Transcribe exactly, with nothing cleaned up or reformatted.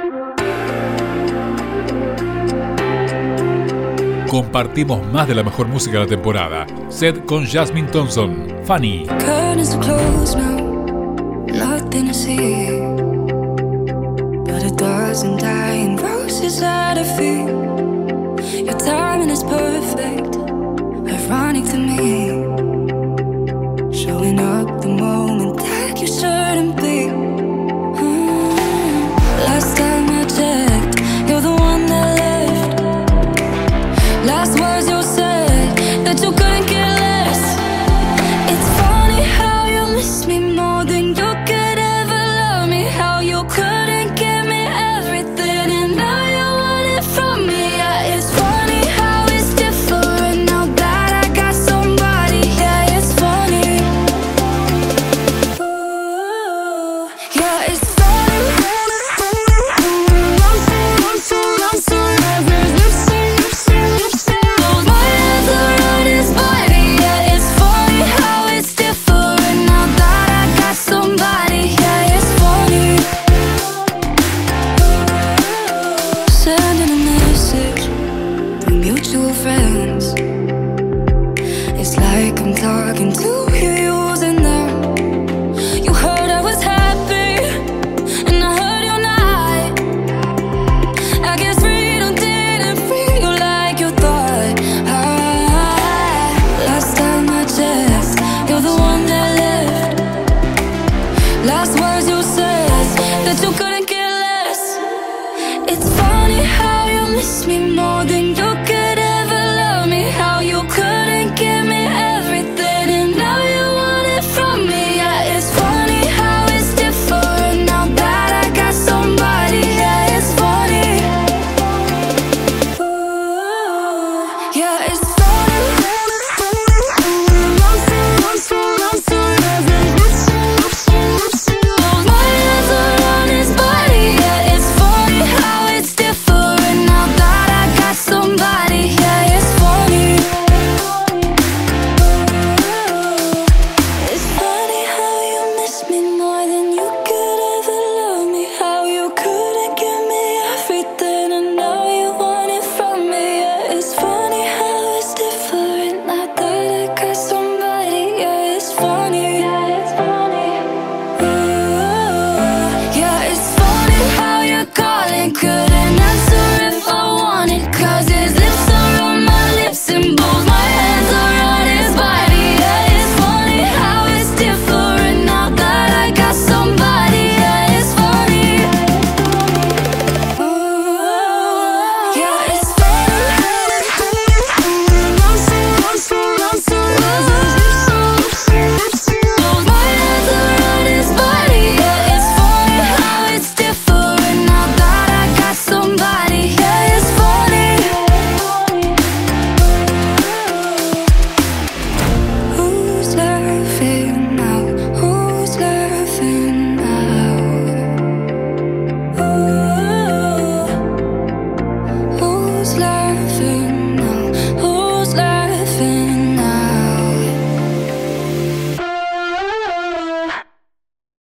Compartimos más de la mejor música de la temporada. Sed con Jasmine Thompson, Funny. Curtains are closed now, nothing to see, but a dozen dying roses at her feet. Your timing is perfect, ironic to me, showing up the